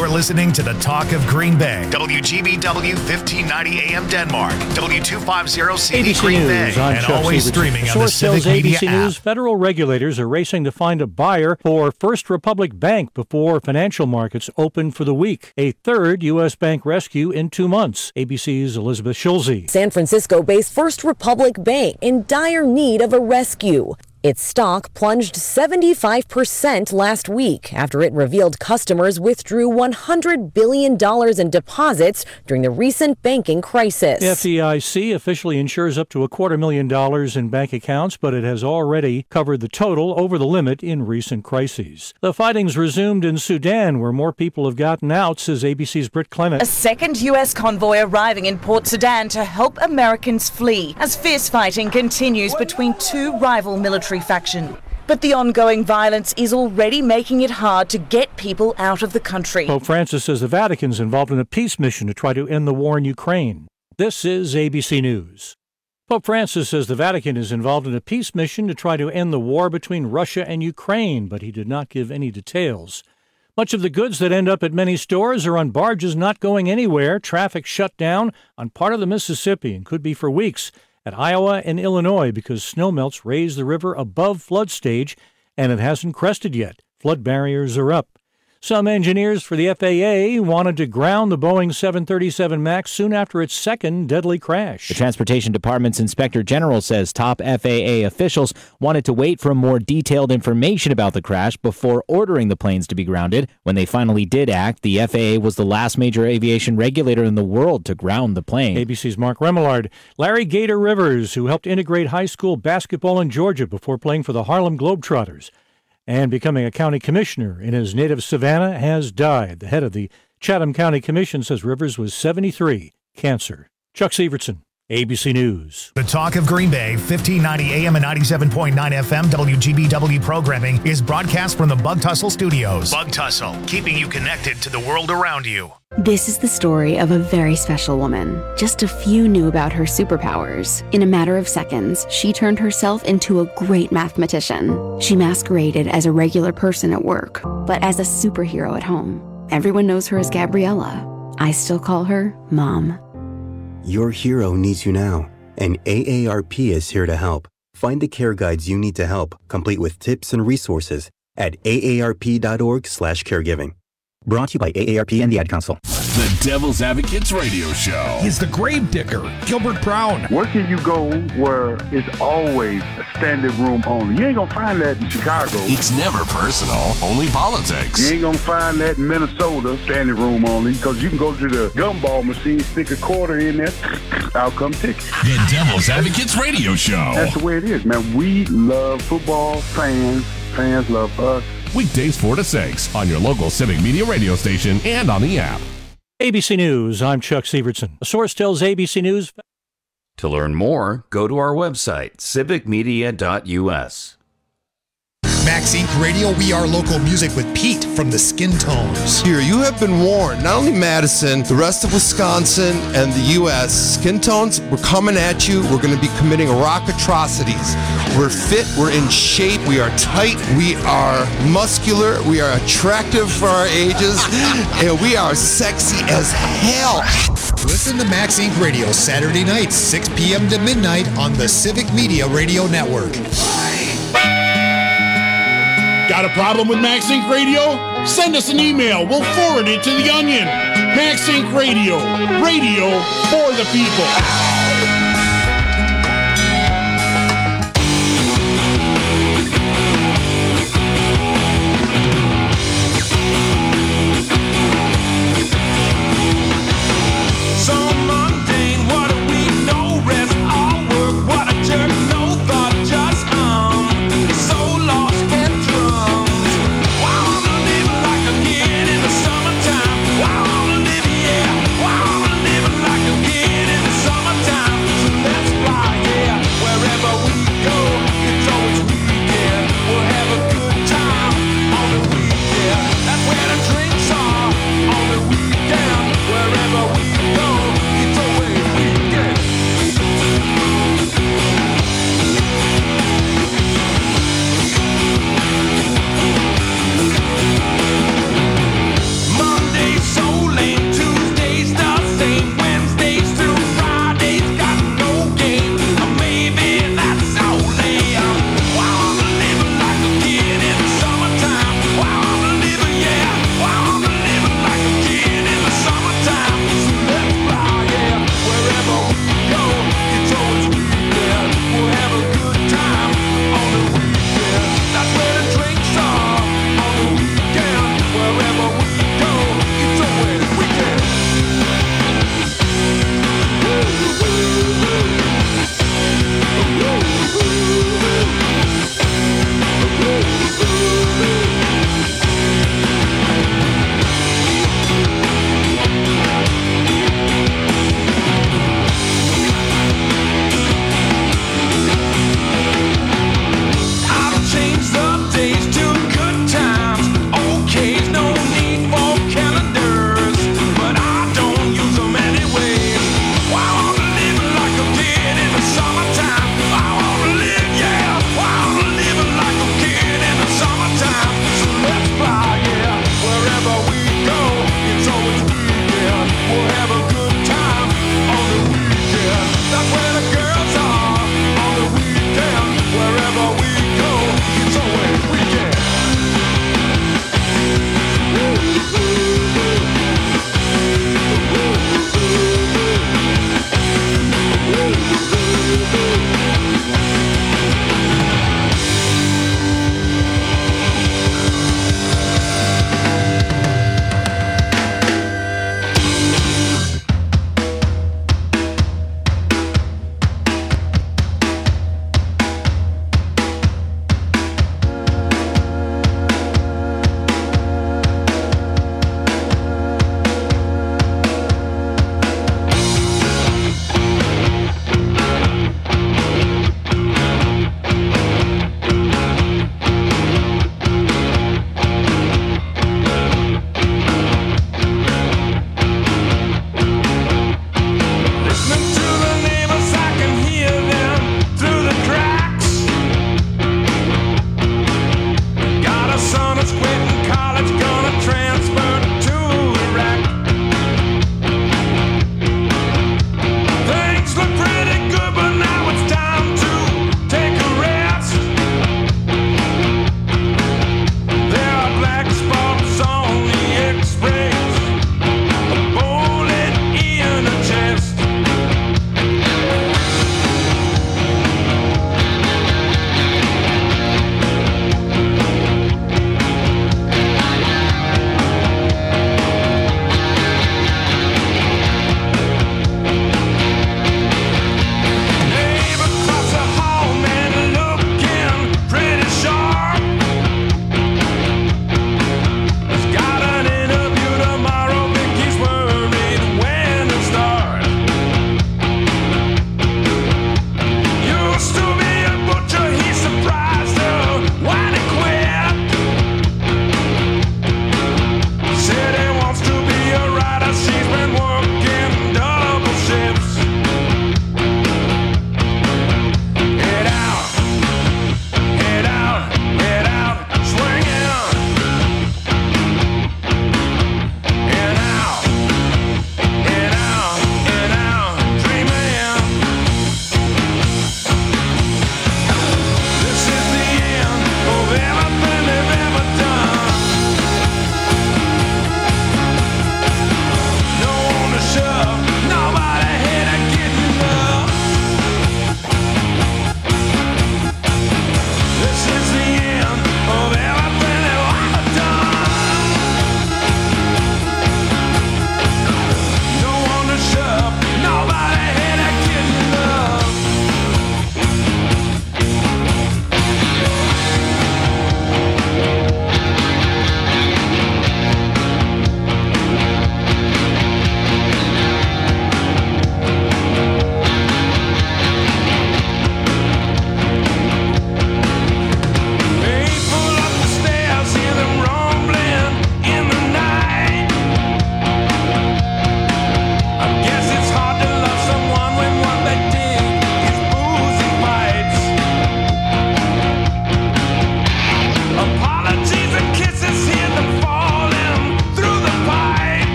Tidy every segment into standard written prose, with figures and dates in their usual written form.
You're listening to the Talk of Green Bay. WGBW 1590 AM Denmark. W250CD ABC Green News, Bay. I'm And Chuck always Severson. streaming on the Source Civic tells Media ABC app. News federal regulators are racing to find a buyer for First Republic Bank before financial markets open for the week. A third U.S. bank rescue in 2 months. ABC's Elizabeth Schulze. San Francisco-based First Republic Bank in dire need of a rescue. Its stock plunged 75% last week after it revealed customers withdrew $100 billion in deposits during the recent banking crisis. The FDIC officially insures up to $250,000 in bank accounts, but it has already covered the total over the limit in recent crises. The fighting's resumed in Sudan, where more people have gotten out, says ABC's Britt Clement. A second U.S. convoy arriving in Port Sudan to help Americans flee as fierce fighting continues between two rival military factions. But the ongoing violence is already making it hard to get people out of the country. Pope Francis says the Vatican's involved in a peace mission to try to end the war in Ukraine. This is ABC News. Pope Francis says the Vatican is involved in a peace mission to try to end the war between Russia and Ukraine, but he did not give any details. Much of the goods that end up at many stores are on barges not going anywhere. Traffic shut down on part of the Mississippi and could be for weeks at Iowa and Illinois because snowmelts raise the river above flood stage and it hasn't crested yet. Flood barriers are up. Some engineers for the FAA wanted to ground the Boeing 737 MAX soon after its second deadly crash. The Transportation Department's Inspector General says top FAA officials wanted to wait for more detailed information about the crash before ordering the planes to be grounded. When they finally did act, the FAA was the last major aviation regulator in the world to ground the plane. ABC's Mark Remillard. Larry Gator Rivers, who helped integrate high school basketball in Georgia before playing for the Harlem Globetrotters and becoming a county commissioner in his native Savannah, has died. The head of the Chatham County Commission says Rivers was 73, cancer. Chuck Severson, ABC News. The Talk of Green Bay, 1590 AM and 97.9 FM WGBW programming is broadcast from the Bug Tussle Studios. Bug Tussle, keeping you connected to the world around you. This is the story of a very special woman. Just a few knew about her superpowers. In a matter of seconds, she turned herself into a great mathematician. She masqueraded as a regular person at work, but as a superhero at home. Everyone knows her as Gabriella. I still call her Mom. Your hero needs you now, and AARP is here to help. Find the care guides you need to help, complete with tips and resources at aarp.org/caregiving. Brought to you by AARP and the Ad Council. The Devil's Advocates Radio Show. He's the gravedigger, Gilbert Brown. Where can you go where it's always a standing room only? You ain't gonna find that in Chicago. It's never personal, only politics. You ain't gonna find that in Minnesota, standing room only, because you can go to the gumball machine, stick a quarter in there, out come ticket. The Devil's Advocates Radio Show. That's the way it is, man. We love football, fans love us. Weekdays 4 to 6 on your local Civic Media radio station and on the app. ABC News, I'm Chuck Severson. A source tells ABC News. To learn more, go to our website, civicmedia.us. Max Inc. Radio, we are local music with Pete from the Skin Tones. Here, you have been warned. Not only Madison, the rest of Wisconsin and the U.S. Skin Tones, we're coming at you. We're going to be committing rock atrocities. We're fit. We're in shape. We are tight. We are muscular. We are attractive for our ages. And we are sexy as hell. Listen to Max Inc. Radio Saturday nights, 6 p.m. to midnight on the Civic Media Radio Network. Got a problem with Max Inc. Radio? Send us an email. We'll forward it to The Onion. Max Inc. Radio. Radio for the people. Summertime.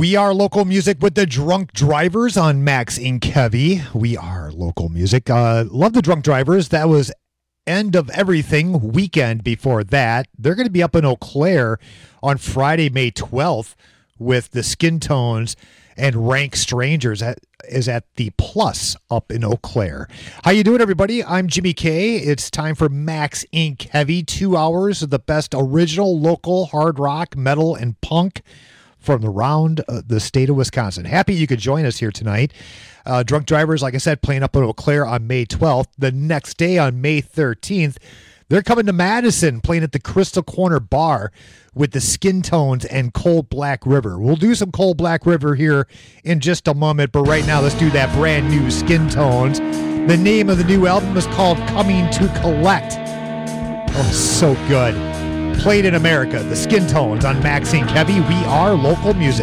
We are local music with the Drunk Drivers on Max Inc. Heavy. We are local music. Love the Drunk Drivers. That was End of Everything weekend before that. They're going to be up in Eau Claire on Friday, May 12th with the Skin Tones and Rank Strangers. That is at the Plus up in Eau Claire. How you doing, everybody? I'm Jimmy K. It's time for Max Inc. Heavy. 2 hours of the best original local hard rock, metal, and punk from around the state of Wisconsin. Happy you could join us here tonight. Drunk Drivers, like I said, playing up in Eau Claire on May 12th. The next day on May 13th, they're coming to Madison, playing at the Crystal Corner Bar with the Skin Tones and Cold Black River. We'll do some Cold Black River here in just a moment, but right now let's do that brand new Skin Tones. The name of the new album is called Coming to Collect. Oh, so good. Played in America, the Skin Tones on Max Inc. Heavy. We are local music.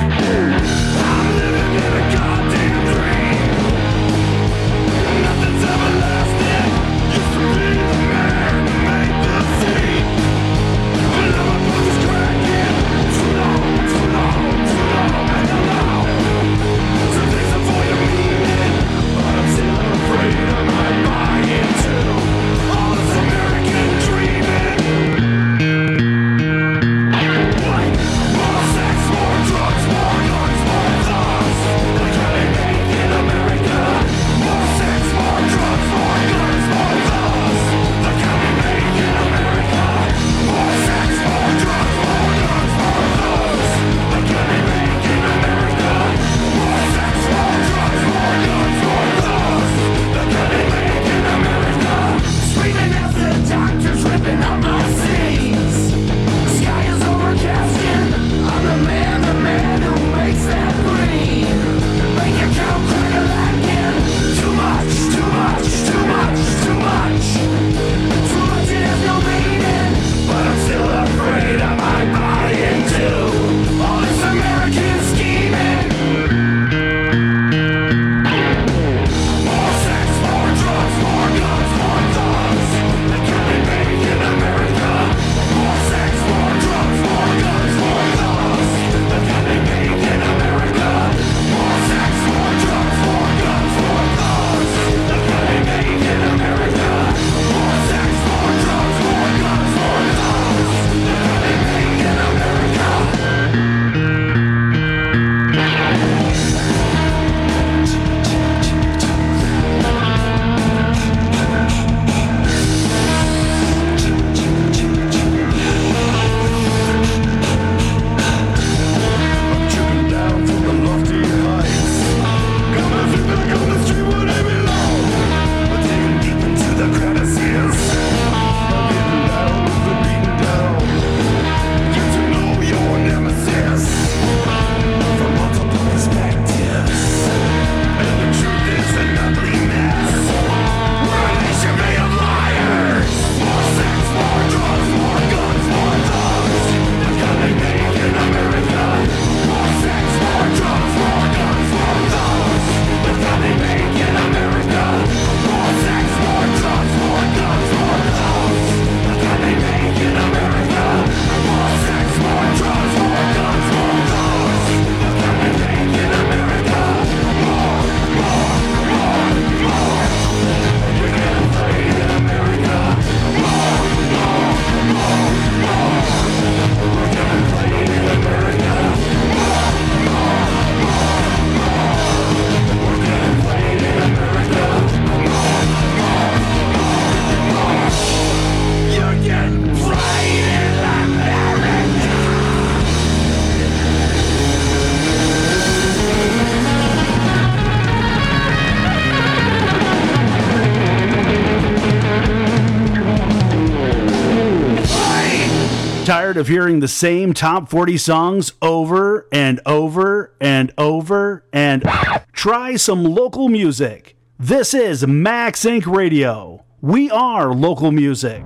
Tired of hearing the same top 40 songs over and over and over and try some local music. This is Max Inc. Radio. We are local music.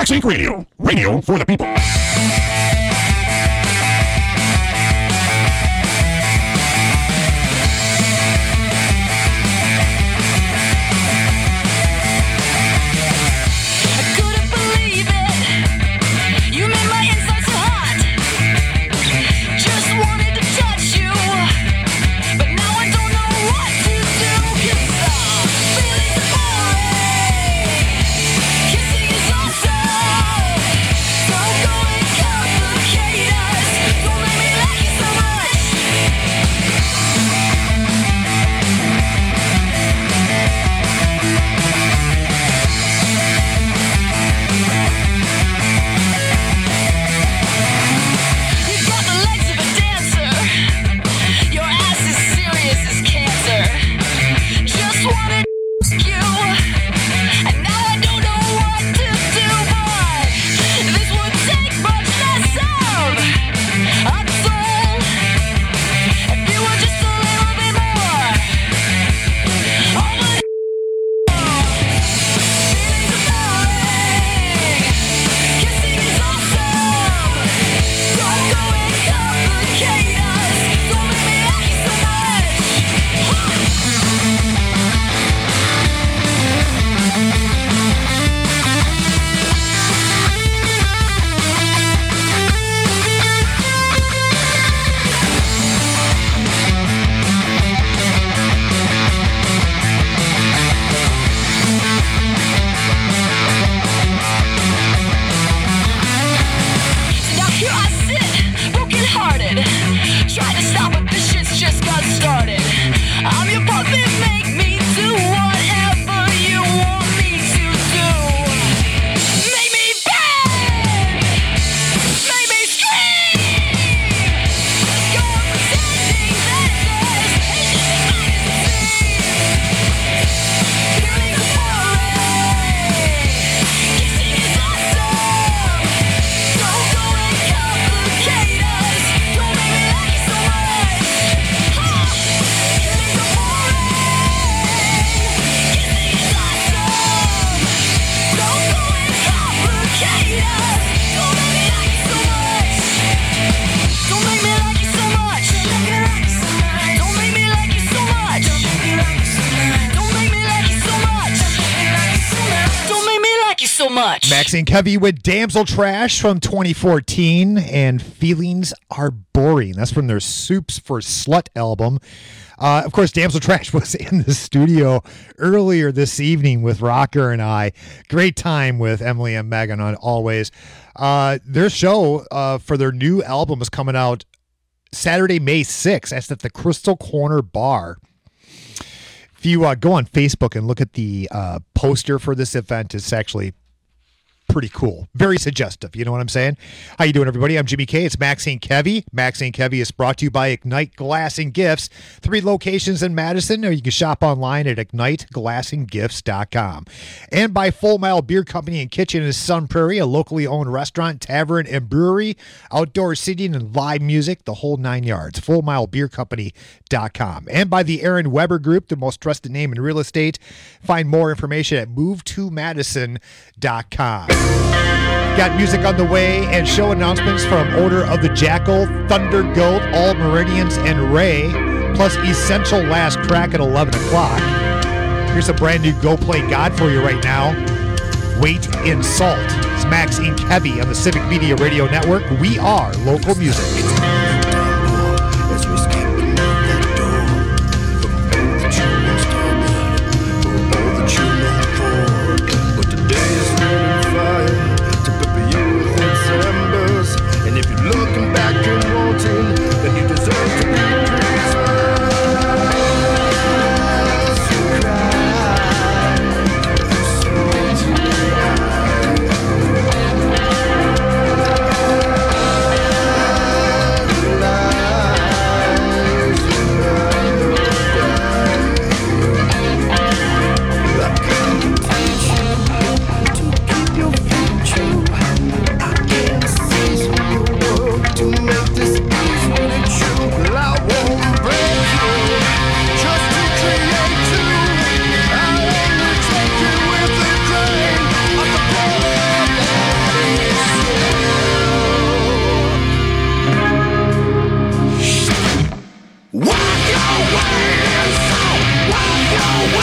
Max Inc. Radio. Radio for the people. Maxine Kevy with Damsel Trash from 2014 and Feelings Are Boring. That's from their Soups for Slut album. Of course, Damsel Trash was in the studio earlier this evening with Rocker and I. Great time with Emily and Megan on Always. Their show for their new album is coming out Saturday, May 6th. That's at the Crystal Corner Bar. If you go on Facebook and look at the poster for this event, it's actually pretty cool. Very suggestive. You know what I'm saying? How you doing, everybody? I'm Jimmy K. It's Maxine Kevy. Maxine Kevy is brought to you by Ignite Glass and Gifts. 3 locations in Madison, or you can shop online at IgniteGlassandGifts.com. And by Full Mile Beer Company and Kitchen in Sun Prairie, a locally owned restaurant, tavern, and brewery. Outdoor seating and live music, the whole 9 yards. FullMileBeerCompany.com. And by the Aaron Weber Group, the most trusted name in real estate. Find more information at MoveToMadison.com. Got music on the way and show announcements from Order of the Jackal, Thunder Goat, All Meridians, and Ray, plus Essential Last Crack at 11 o'clock. Here's a brand new Go Play God for you right now. Wait in Salt. It's Max Inc. Heavy on the Civic Media Radio Network. We are local music.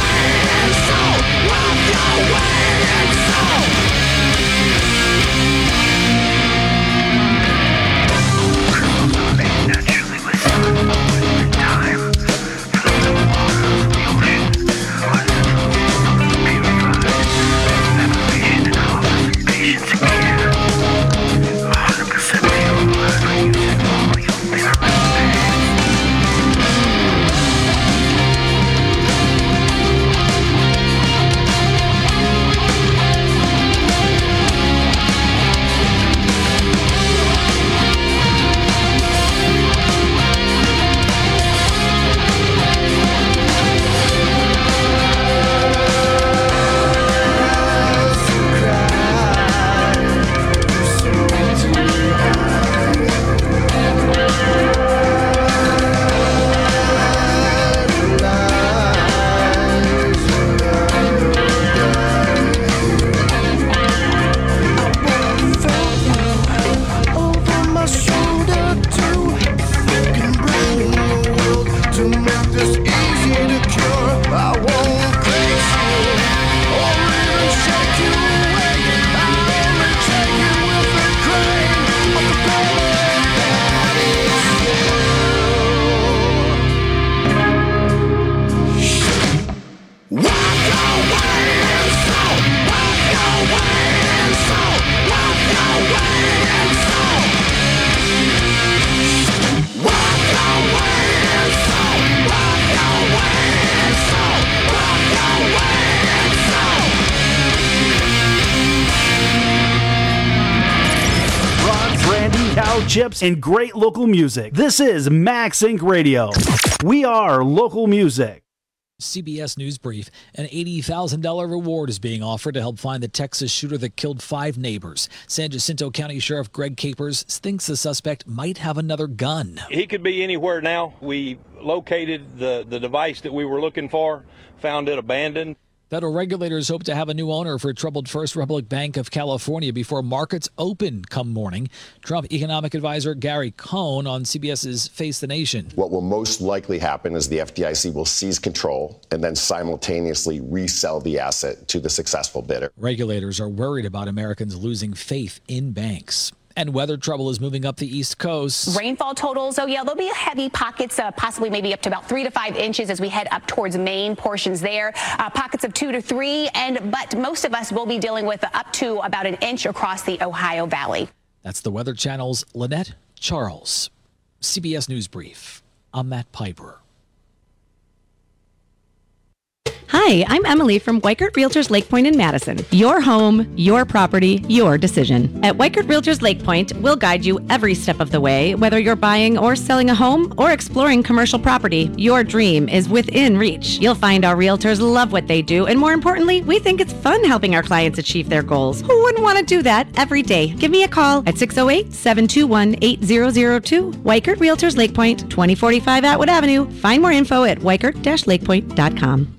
Chips, and great local music. This is Max Inc. Radio. We are local music. CBS News Brief. An $80,000 reward is being offered to help find the Texas shooter that killed 5 neighbors. San Jacinto County Sheriff Greg Capers thinks the suspect might have another gun. He could be anywhere now. We located the device that we were looking for, found it abandoned. Federal regulators hope to have a new owner for troubled First Republic Bank of California before markets open come morning. Trump economic advisor Gary Cohn on CBS's Face the Nation. What will most likely happen is the FDIC will seize control and then simultaneously resell the asset to the successful bidder. Regulators are worried about Americans losing faith in banks. And weather trouble is moving up the East Coast. Rainfall totals, there'll be heavy pockets, possibly maybe up to about 3 to 5 inches as we head up towards Maine, portions there. Pockets of 2 to 3, but most of us will be dealing with up to about an inch across the Ohio Valley. That's the Weather Channel's Lynette Charles. CBS News Brief. I'm Matt Piper. Hi, I'm Emily from Weichert Realtors Lake Point in Madison. Your home, your property, your decision. At Weichert Realtors Lake Point, we'll guide you every step of the way. Whether you're buying or selling a home or exploring commercial property, your dream is within reach. You'll find our realtors love what they do, and more importantly, we think it's fun helping our clients achieve their goals. Who wouldn't want to do that every day? Give me a call at 608-721-8002. Weichert Realtors Lake Point, 2045 Atwood Avenue. Find more info at weichert-lakepoint.com.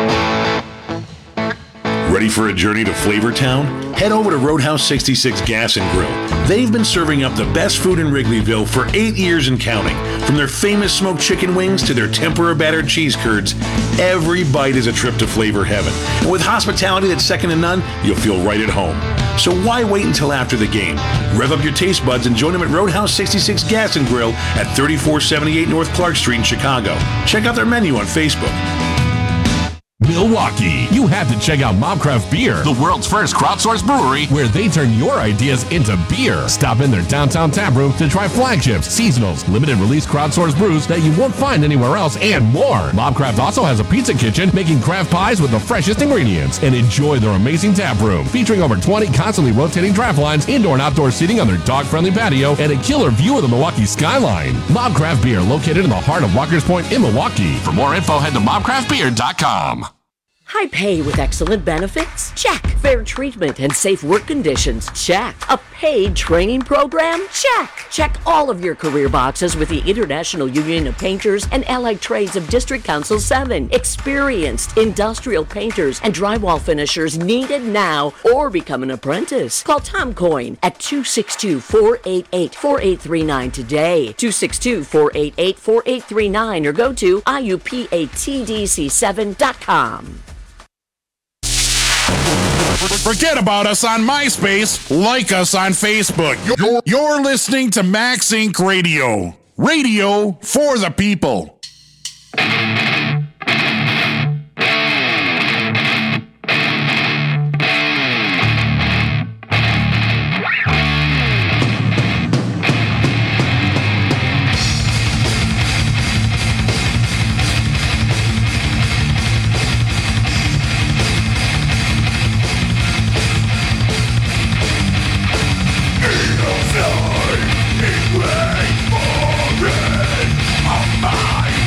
Ready for a journey to Flavortown? Head over to Roadhouse 66 Gas and Grill. They've been serving up the best food in Wrigleyville for 8 years and counting. From their famous smoked chicken wings to their tempura battered cheese curds, every bite is a trip to flavor heaven. And with hospitality that's second to none, you'll feel right at home. So why wait until after the game? Rev up your taste buds and join them at Roadhouse 66 Gas and Grill at 3478 North Clark Street in Chicago. Check out their menu on Facebook. Milwaukee. You have to check out Mobcraft Beer, the world's first crowdsourced brewery where they turn your ideas into beer. Stop in their downtown tap room to try flagships, seasonals, limited release crowdsourced brews that you won't find anywhere else, and more. Mobcraft also has a pizza kitchen making craft pies with the freshest ingredients. And enjoy their amazing tap room featuring over 20 constantly rotating draft lines, indoor and outdoor seating on their dog-friendly patio, and a killer view of the Milwaukee skyline. Mobcraft Beer, located in the heart of Walker's Point in Milwaukee. For more info, head to mobcraftbeer.com. High pay with excellent benefits? Check. Fair treatment and safe work conditions? Check. A paid training program? Check! Check all of your career boxes with the International Union of Painters and Allied Trades of District Council 7. Experienced industrial painters and drywall finishers needed now or become an apprentice. Call Tom Coyne at 262-488-4839 today. 262-488-4839 or go to IUPATDC7.com. Forget about us on MySpace. Like us on Facebook. You're listening to Max Inc. Radio. Radio for the people. Inside, it waits for it.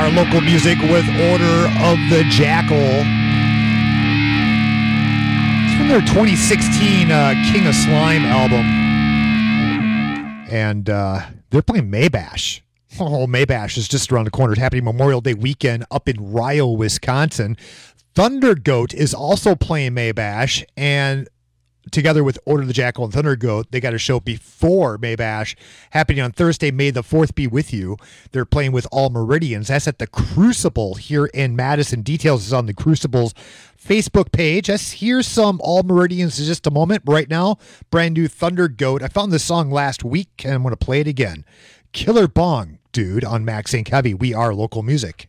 are local music with Order of the Jackal. It's from their 2016 King of Slime album. And they're playing Maybash. Oh, Maybash is just around the corner. It's happening Memorial Day weekend up in Rio, Wisconsin. Thunder Goat is also playing Maybash, and together with Order of the Jackal and Thunder Goat, they got a show before Maybash happening on Thursday, May the 4th be with you. They're playing with All Meridians. That's at the Crucible here in Madison. Details is on the Crucible's Facebook page. Here's some All Meridians in just a moment. Right now, brand new Thunder Goat. I found this song last week, and I'm going to play it again. Killer Bong, dude, on Max Inc. Heavy. We are local music.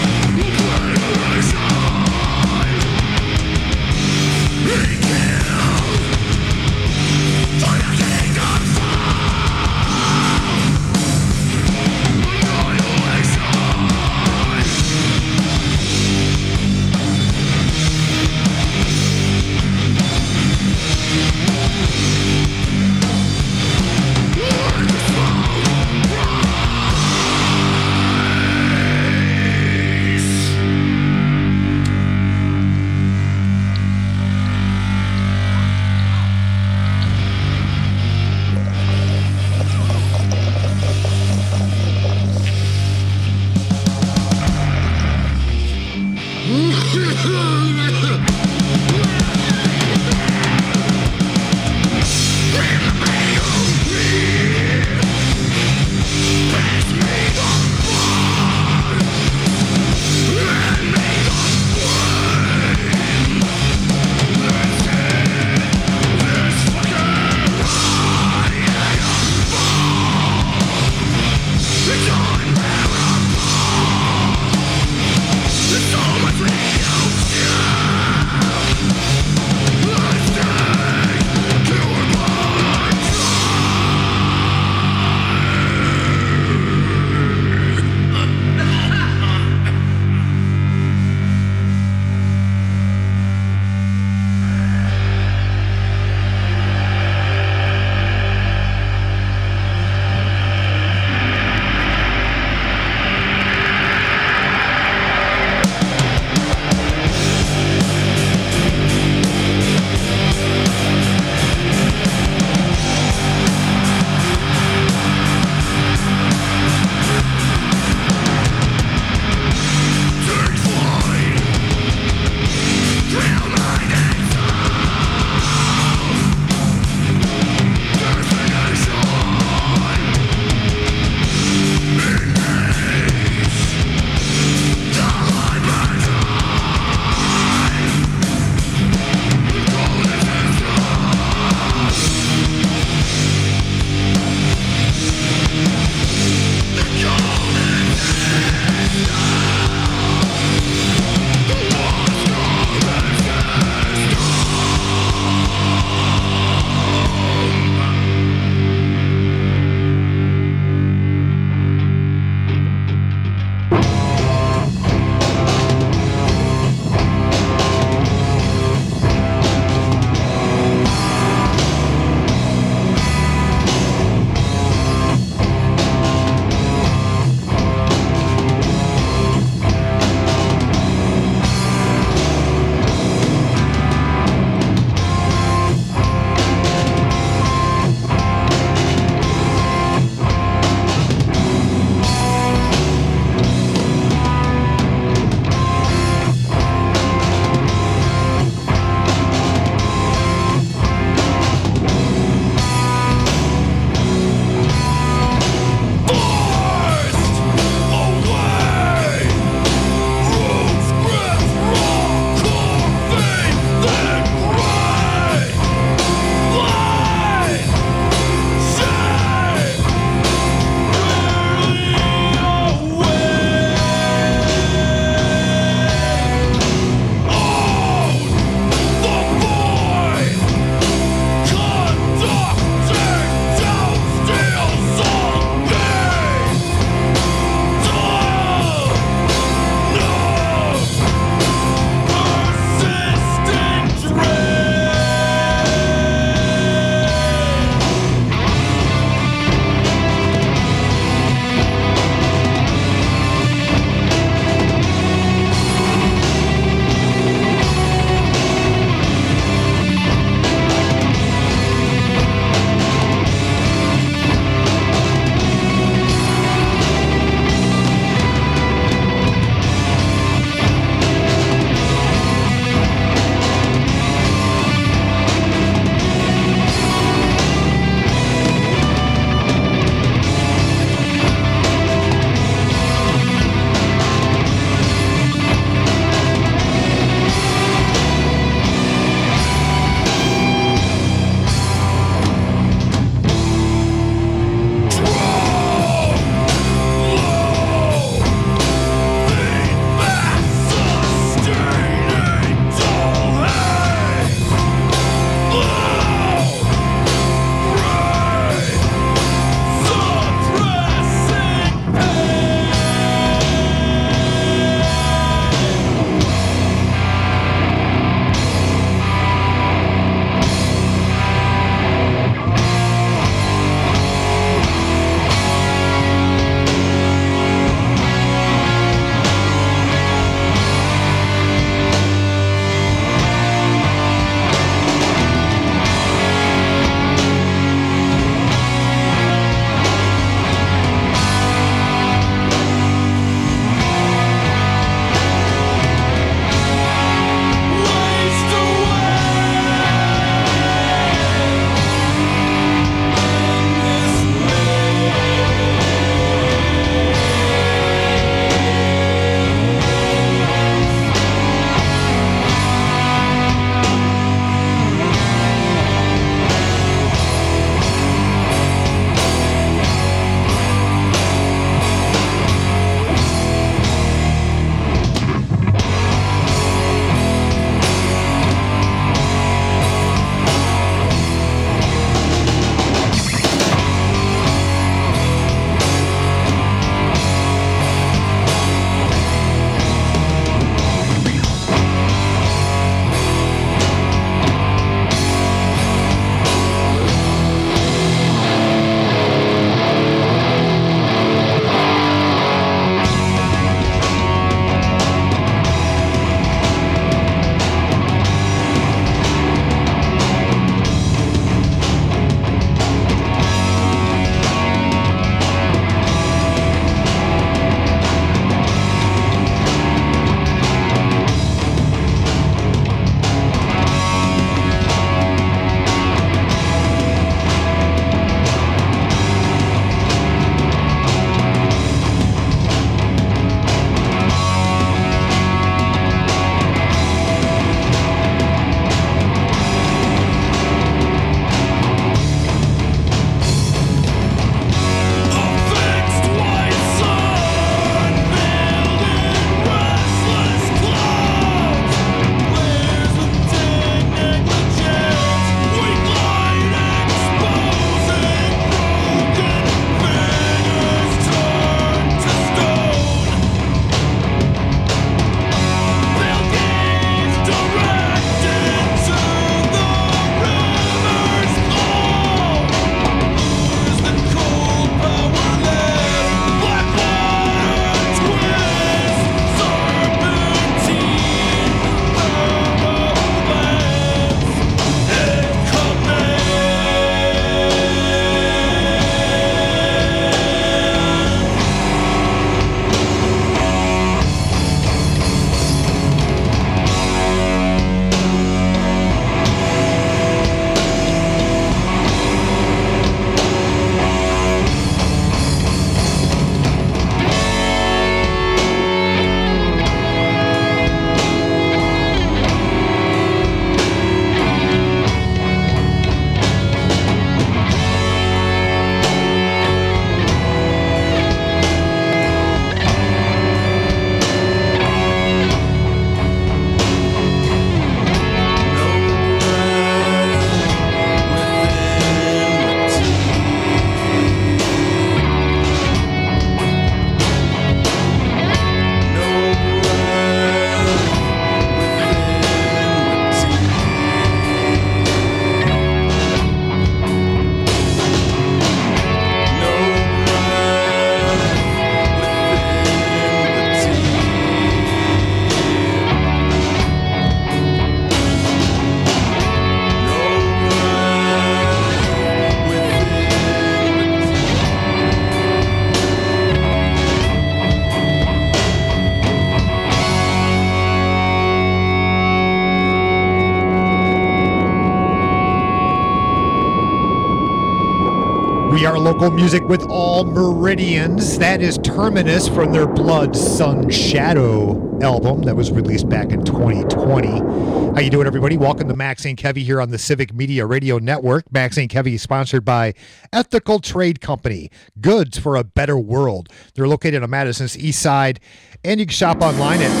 are local music with all meridians. That is Terminus from their Blood, Sun, Shadow album that was released back in 2020. How you doing, everybody? Welcome to Max and Kevy here on the Civic Media Radio Network. Max and Kevy is sponsored by Ethical Trade Company, goods for a better world. They're located on Madison's East Side, and you can shop online at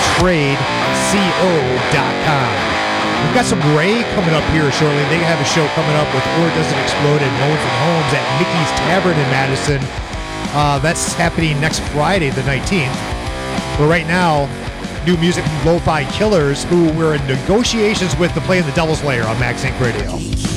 ethicaltradeco.com. We've got some Ray coming up here shortly. They have a show coming up with Or Does It Explode and Moans and Homes at Mickey's Tavern in Madison. That's happening next Friday, the 19th. But right now, new music from Lo-Fi Killers, who we're in negotiations with to play in the Devil's Lair on Max Inc. Radio.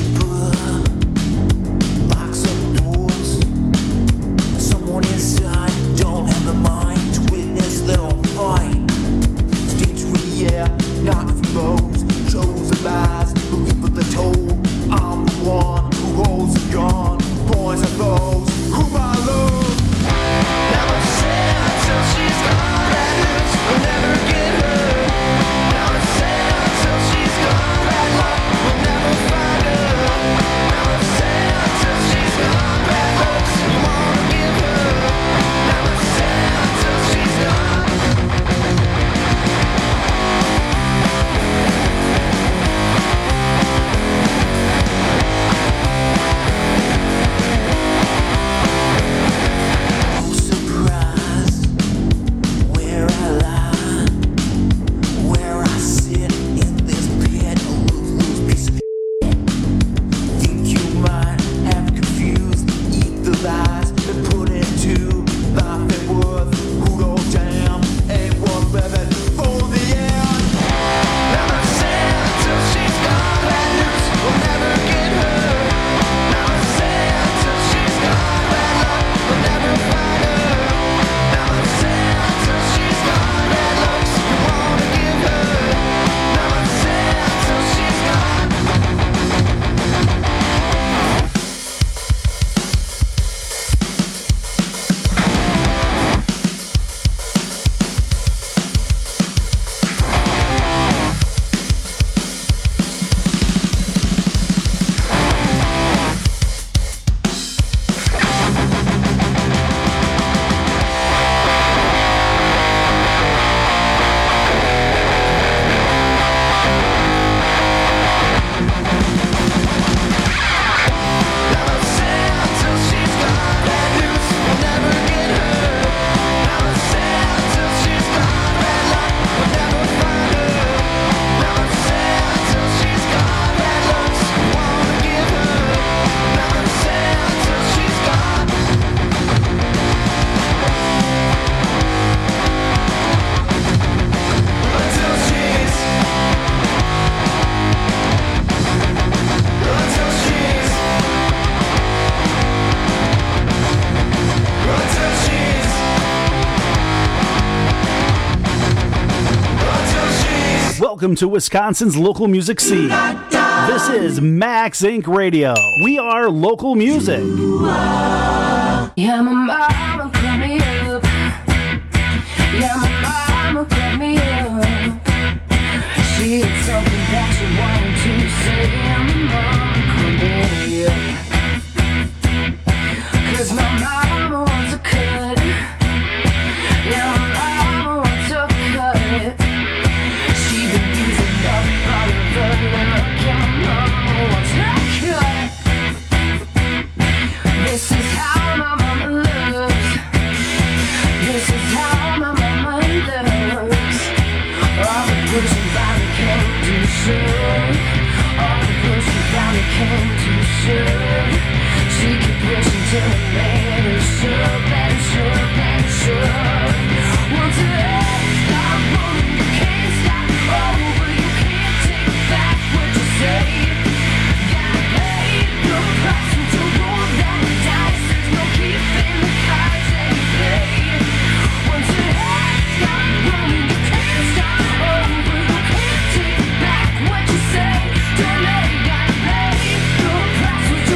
Someone inside don't have the mind to witness their own fight. Stage free, yeah, not for those. Shows of eyes who give the toll. I'm the one who holds the gun. Boys are those whom I love. Never say until she's gone. Bad news will never get her. Never say until she's gone. Bad luck will never find her. Never say until she's gone. Bad looks you wanna give her. Never say until she's gone. Welcome to Wisconsin's local music scene. This is Max Inc. Radio. We are local music. Yeah, my mama put me up. Yeah, my mama put me up. She had something that she wanted to say, and my mama couldn't hear. 'Cause my mama wants a cut. Yeah, my mama wants a cut. She been using up all of the luck, and my mama wants a cut. This is how my mama loves. This is how my mama loves. All the good she finally came to show. All the good she finally came to show. She kept wishing till it made her sure, better sure, better sure. Once it stop rolling, you can't stop over. You can't take back what you say. Gotta pay the price when you roll that dice. There's no keeping the cards that you play. Once it stop rolling, you can't stop over. You can't take back what you say. Don't let it gotta pay the price when you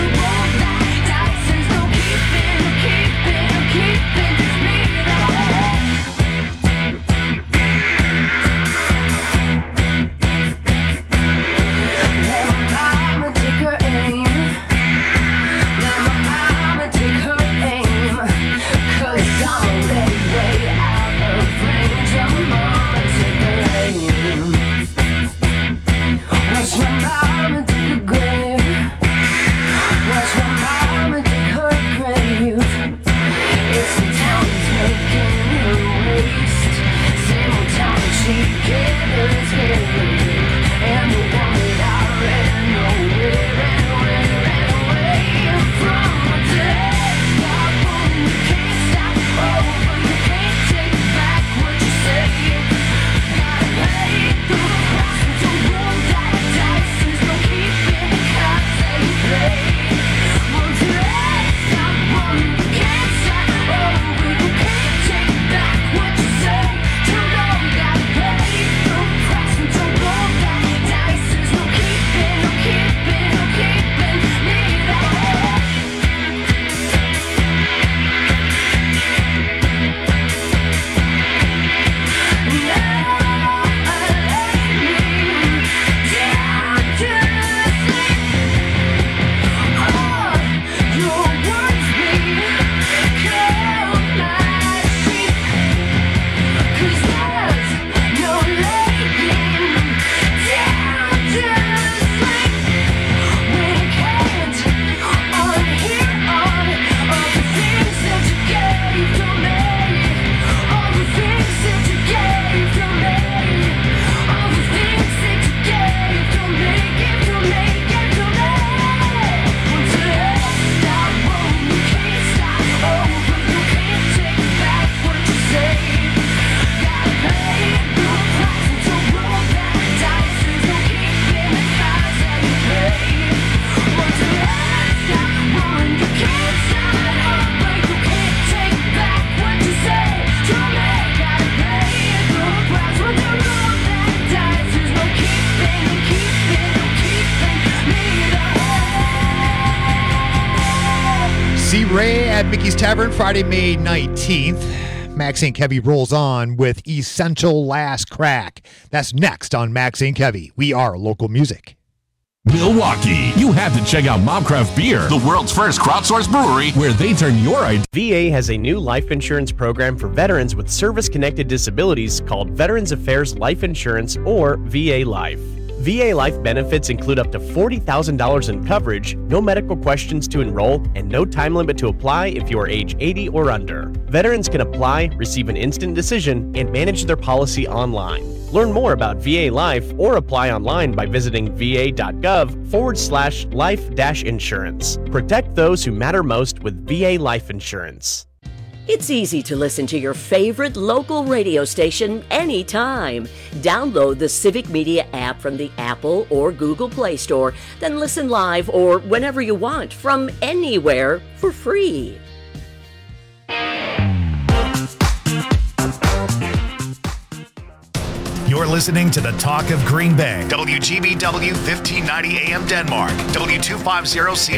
at Mickey's Tavern Friday, May 19th. Max Inc. Heavy rolls on with Essential Last Crack. That's next on Max Inc. Heavy. We are local music. Milwaukee, you have to check out Mobcraft Beer, the world's first crowdsourced brewery, where they turn your idea. VA has a new life insurance program for veterans with service-connected disabilities called Veterans Affairs Life Insurance, or VA Life. VA Life benefits include up to $40,000 in coverage, no medical questions to enroll, and no time limit to apply if you are age 80 or under. Veterans can apply, receive an instant decision, and manage their policy online. Learn more about VA Life or apply online by visiting va.gov/life-insurance. Protect those who matter most with VA Life Insurance. It's easy to listen to your favorite local radio station anytime. Download the Civic Media app from the Apple or Google Play Store, then listen live or whenever you want from anywhere for free. You're listening to the Talk of Green Bay. WGBW 1590 AM Denmark. W250C.